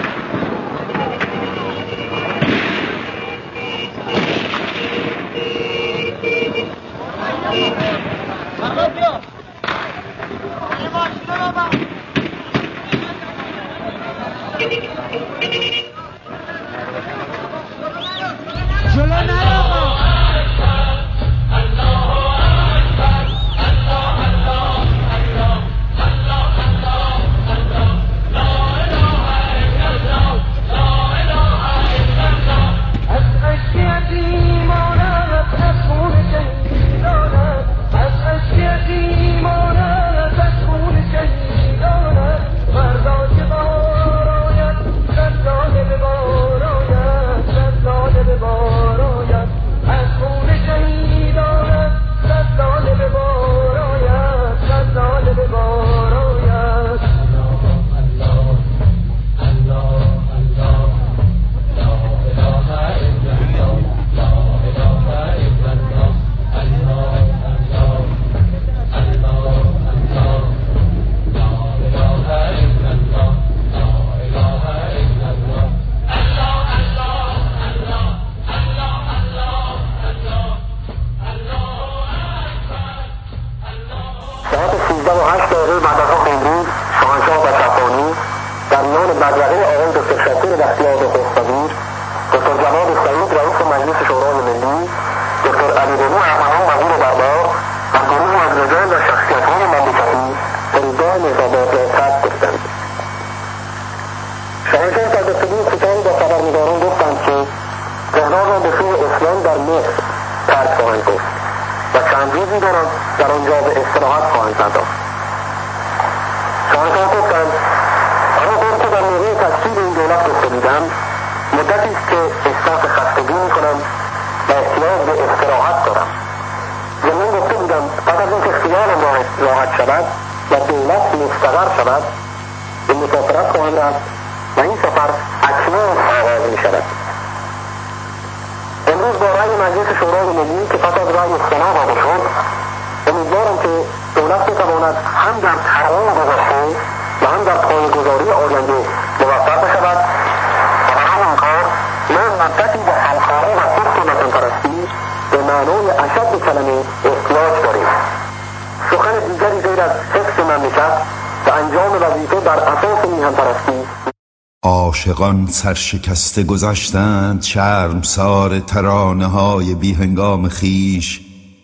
عاشقان سرشکسته گذشتند شرمسار ترانه های بی هنگام خیش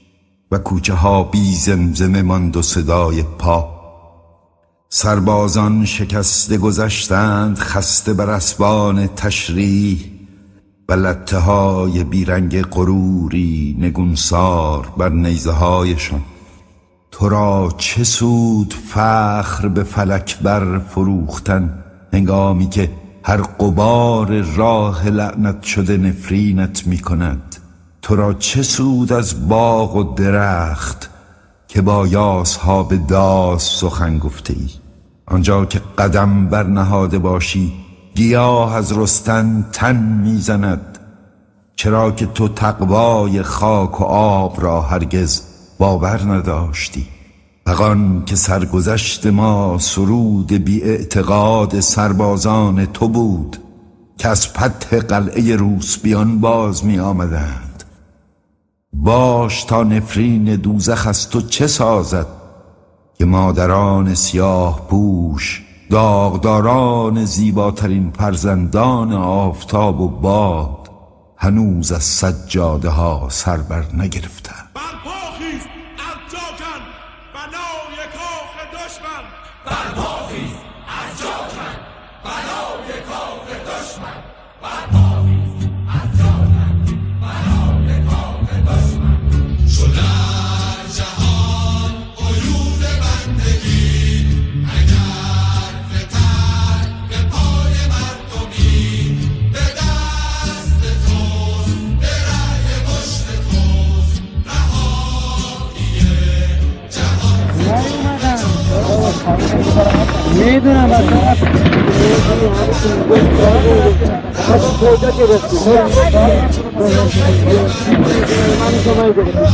و کوچه ها بی زمزمه ماند و صدای پا. سربازان شکسته گذشتند خسته بر اسبان تشریح و لته های بیرنگ غروری نگونسار بر نیزه هایشان. تو را چه سود فخر به فلک بر فروختن هنگامی که هر غبار راه لعنت شده نفرینت می کند؟ تو را چه سود از باغ و درخت که با یاسها به داس سخن گفته ای؟ آنجا که قدم برنهاده باشی گیاه از رستن تن میزند. چرا که تو تقوای خاک و آب را هرگز باور نداشتی؟ فغان که سرگذشت ما سرود بی اعتقاد سربازان تو بود که از فتح قلعه روسپیان باز می آمدند. باش تا نفرین دوزخ از تو چه سازد که مادران سیاه پوش داغداران زیباترین فرزندان آفتاب و باد هنوز از سجاده ها سر بر نگرفتند. به نمیدونم اصلا کجا که رسید من شما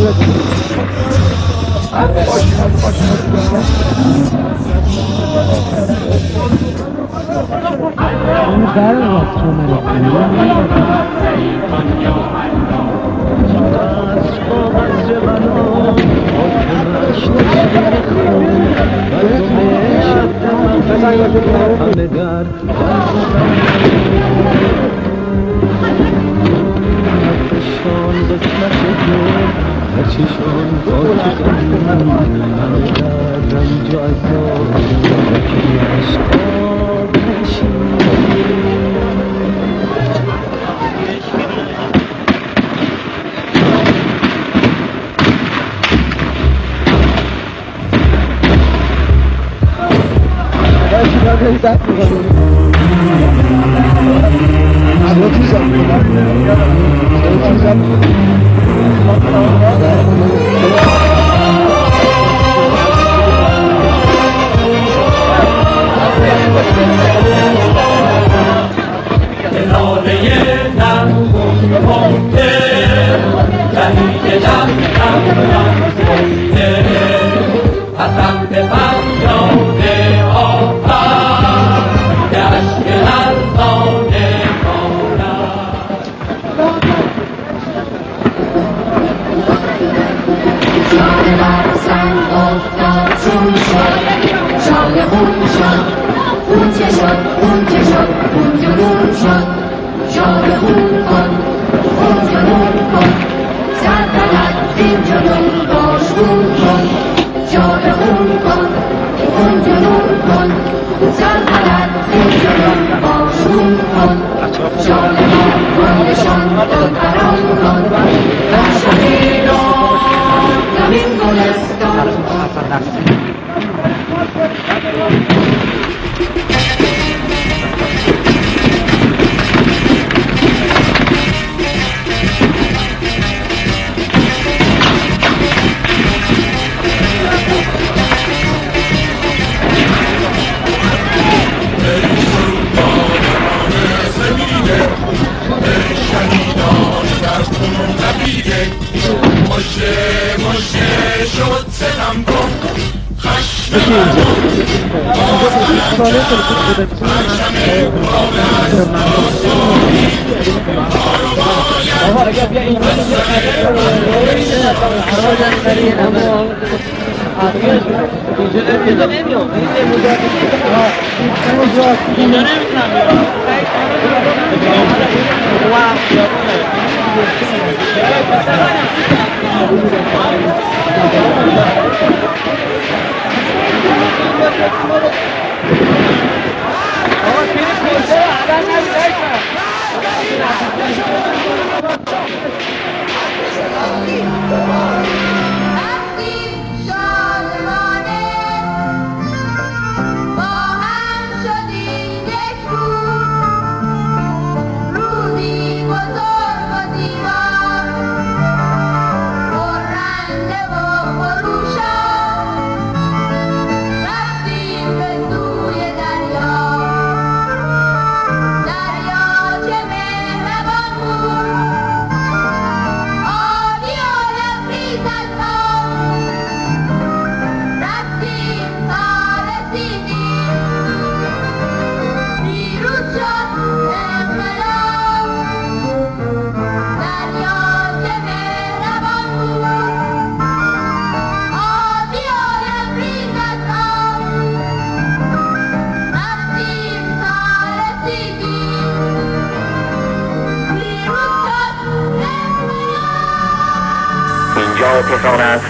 تهران است،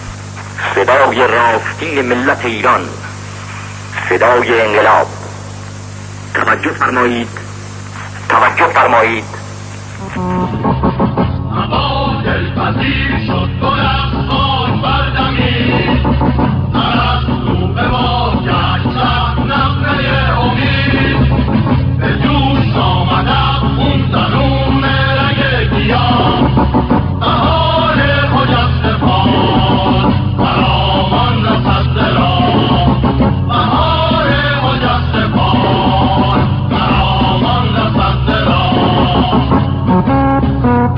صدای راستی ملت ایران، صدای انقلاب. توجه فرمایید، توجه فرمایید. هوا دلپذیر شد گل از خاک بردمید، ارسطو به ما گشت نغمه امید، به جوش آمد از خون زنون رگ گیاه، بهار خجسته باد فرامان رسد راه، بهار خجسته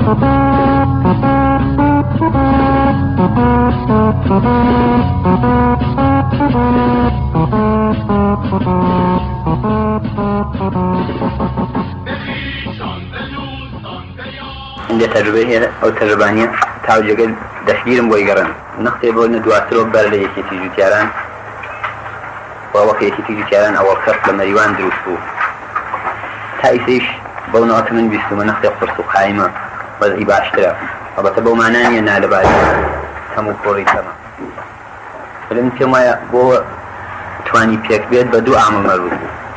عندي تجربة أو تجربانية تعوجك دشجيرم بويجران نختي بقولنا دواترو برلي يكي تيجي تياران ووقت يكي تيجي تياران أول خرط لما ريوان دروسو تايسيش بونا أتمن بيستو من نختي قرصو قائمة وذي باشترا وبتبو معناني أنا على بالي تمو كوري تما فلنتي ما بو تواني بيك بيت بدو أعمل مروض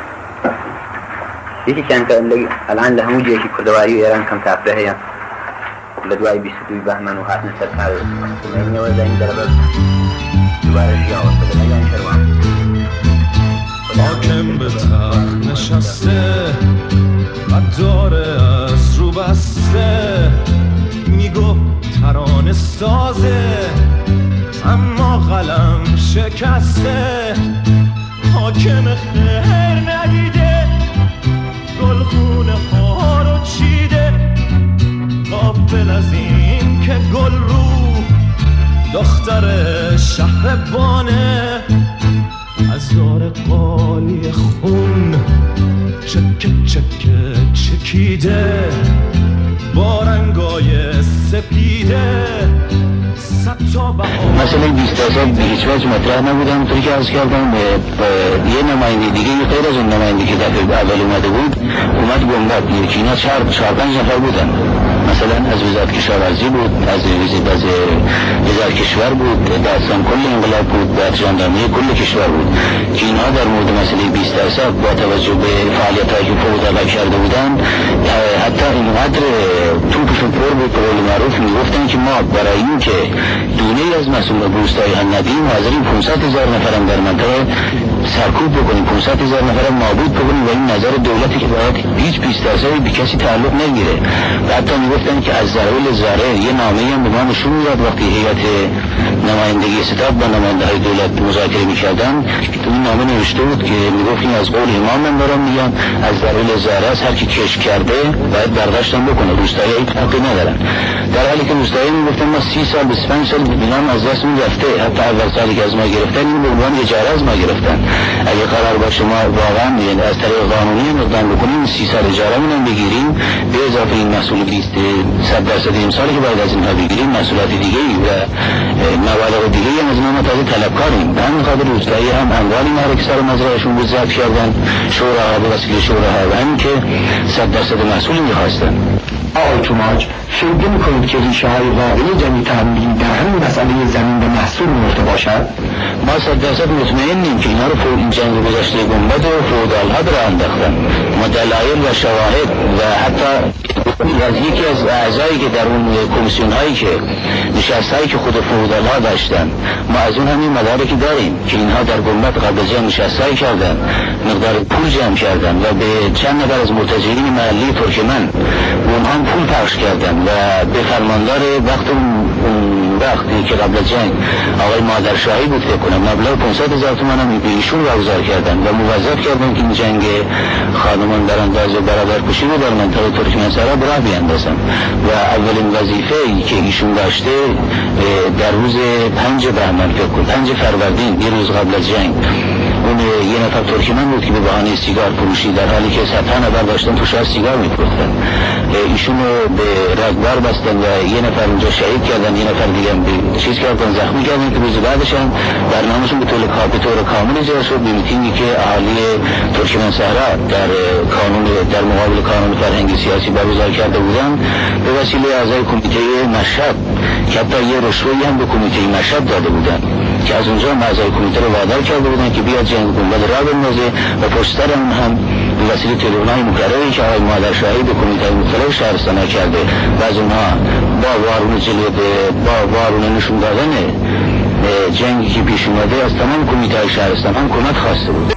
يكي كان كان الآن لهم وجهي كردواري وإيران كم تعرفه هي لدواي بيستوي بهمن وهاتنا سرقال ومين يوزعين دربل دوباره شیعه واسه نگاه شروع حاکم به تخت نشسته و داره از رو بسته میگفت ترانه سازه اما قلم شکسته حاکم خیر ندیده گلخونه ها رو چیده غافل از این که گل رو دختر شهر بانه از دار قالی خون چکه چکه چکیده با رنگای سپیده مسئله بیست درصد به هیچ وجه مطرح نبودم. اونطوری که عرض کردم یه نماینده دیگه غیر از اون نماینده که دفعه اول اومده بود اومد گنبد یکی اینا چهار چهار پنج نفر بودن. مثلا از وزارت کشاورزی بود، از از وزارت کشور بود، دستان کل انقلاب بود، بعد ژاندارمری کل کشور بود که اینها در مورد مسئله بیست درصد با توجه به فعالیتایی که فوق کرده بودن حتی اینقدر توپشون پر بود، به قول معروف میگفتن که ما برای این که دونه ای از مسئولان روستایی هم ندیم حاضرین پانصد هزار نفرم در منطقه سرکوب بکنیم، پانصد هزار نفرم نابود بکنیم و این نظر دولتی که باید هیچ بیست درصدی به کسی تعلق نگیره. و حتی میگفتن که از ضرایب ضرر یه نامه‌ای هم به ما نشون میداد وقتی هیئت نمایندگی ستاد با نماینده های دولت مذاکره میکردن تو این نامه نوشته بود که میگفت این از قول امام من دارم میگم از ضرایب ضرر است، هر کی کش کرده باید برداشتم بکنه، روستایی هیچ حقی ندارن. در حالی که روستایی میگفتن ما سی سال بیست و پنج سال بینام از دست می رفته، حتی اول سالی که از ما گرفتن این به عنوان اجاره از ما گرفتن. اگه قرار باشه ما واقعا یعنی از طریق قانونی اقدام بکنیم سی سال اجاره مون بگیریم به اضافه این مسئول بیست صد درصد امسالی که باید از اینها بگیریم مسئولیت دیگه و مبالغ دیگه هم از ما تازه طلبکاریم. به همین خاطر روستایی هم اموالی ما که سر مزرعهشون بود ضبط کردن، شوراها به وسیله شوراها و همین که صد درصد مسئولی می‌خواستن. آقای توماج فکر می‌کنید که ریشه های واقعی جنگ تحمیلی در همین مسئله زمین به محصول مرده باشد؟ ما صد درصد مطمئنیم که اینا رو فوق این جنگ گذشته گنبد و فئودال‌ها رو انداختن. ما دلایل و شواهد و حتی از یکی از اعضایی که در اون کمیسیون هایی که نشست هایی که خود فئودال‌ها داشتن ما از اون همین مدارکی داریم که اینها در گنبد قبل از جنگ نشست هایی کردن، مقدار پول جمع کردن و به چند نفر از مرتجعین محلی ترکمن اونها هم پول پخش کردن و به فرماندار وقت اون وقتی که قبل جنگ آقای مادرشاهی بود فکر کنم مبلغ پانصد هزار تومان هم به ایشون واگذار کردن و موظف کردن که این جنگ خانمان در اندازه برادرکشی رو در منطقه ترکمنسرا براه بیاندازن و اولین وظیفه ای که ایشون داشته در روز پنج بهمن فکر کنم پنج فروردین یه روز قبل از جنگ اون یه نفر ترکمن بود که به بهانه سیگار فروشی در حالی که صدها نفر داشتن تو شهر سیگار می‌فروختن ایشون رو به رگبار بستن و یه نفر اونجا شهید کردن، یه نفر دیگه به چیز کردن زخمی کردن که روز بعدش هم برنامه‌شون به طور به طور کامل اجرا شد به میتینگی که اهالی ترکمن‌صحرا در قانون در مقابل قانون فرهنگی سیاسی برگزار کرده بودن به وسیله اعضای کمیته مشهد که حتی یه رشوه‌ای هم به کمیته مشهد داده بودن که از اونجا اعضای کمیته رو وادار کرده بودن که بیاد جنگ گنبد را بندازه و پشت سر اون هم به وسیله تلفن‌های مکرری که آقای مادرشاهی به کمیته مختلف شهرستان‌ها کرده و از اونها با وارون جلوه با وارون نشون دادن جنگی که پیش اومده از تمام کمیته شهرستان هم کمک خواسته بود.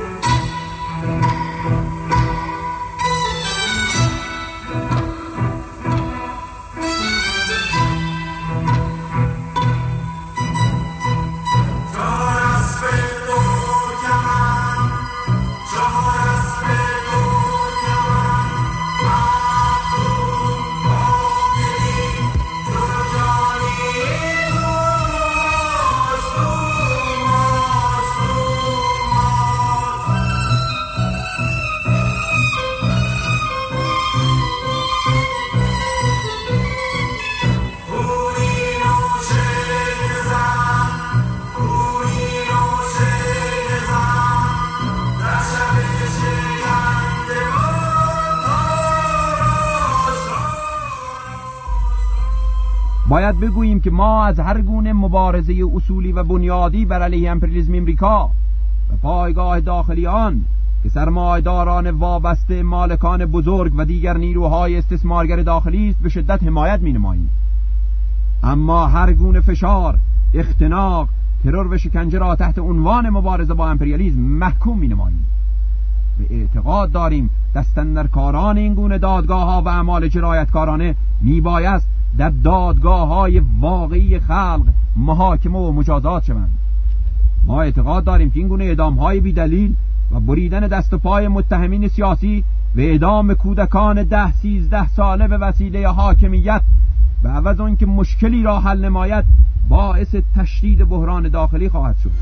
باید بگوییم که ما از هر گونه مبارزه اصولی و بنیادی بر علیه امپریالیسم امریکا و پایگاه داخلی آن که سرمایه‌داران وابسته، مالکان بزرگ و دیگر نیروهای استثمارگر داخلی است به شدت حمایت می‌نماییم. اما هر گونه فشار، اختناق، ترور و شکنجه را تحت عنوان مبارزه با امپریالیسم محکوم می‌نماییم. به اعتقاد داریم دستاندرکاران این گونه دادگاه‌ها و اعمال جنایتکارانه میبایست در دادگاه‌های واقعی خلق محاکمه و مجازات شوند. ما اعتقاد داریم که این گونه اعدام‌های بی‌دلیل و بریدن دست و پای متهمین سیاسی و اعدام کودکان ده سیزده ساله به وسیله حاکمیت به عوض آن که مشکلی را حل نماید باعث تشدید بحران داخلی خواهد شد.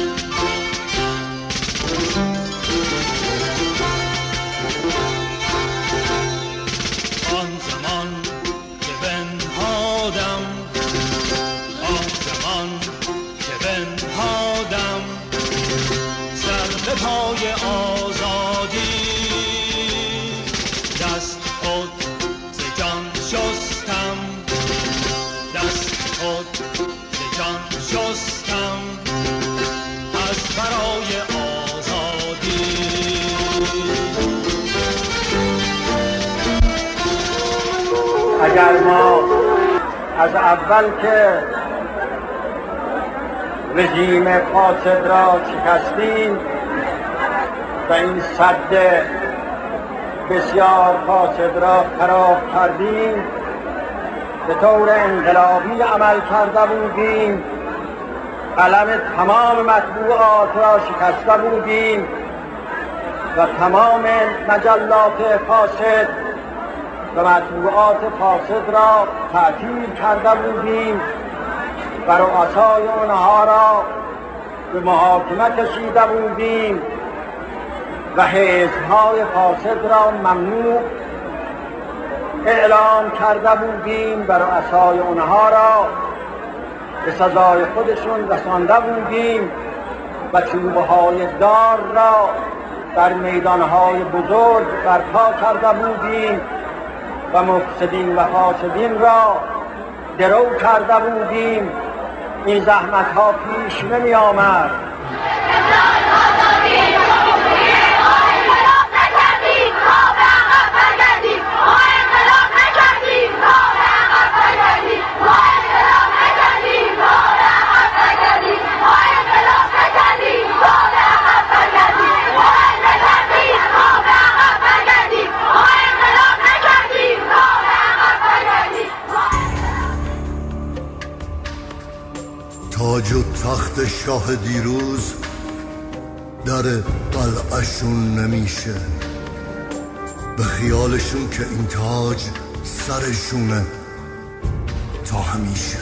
آن زمان که بنهادم آن زمان که بنهادم سر به پای آزادی دست خود ز جان شستم دست خود ز جان شستم از برای آزادی. اگر ما از اول که رژیم فاسد را شکستیم و این سد بسیار فاسد را خراب کردیم به طور انقلابی عمل کرده بودیم، قلم تمام مطبوعات را شکسته بودیم و تمام مجلات فاسد و مطبوعات فاسد را تعطیل کرده بودیم و رؤسای آنها را به محاکمه کشیده بودیم و حزب‌های فاسد را ممنوع اعلام کرده بودیم و رؤسای آنها را به سزای خودشون رسانده بودیم و چوب‌های دار را در میدان‌های بزرگ برپا کرده بودیم و مفسدین و فاسدین را درو کرده بودیم. این زحمت ها پیش نمی آمد. تاج و تخت شاه دیروز در قلعه‌شون نمیشه، به خیالشون که این تاج سرشونه تا همیشه.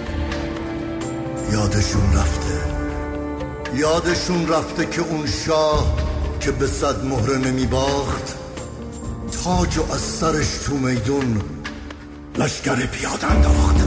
یادشون رفته یادشون رفته که اون شاه که به صد مهره نمی باخت تاج و از سرش تو میدون لشکر پیاده انداخت.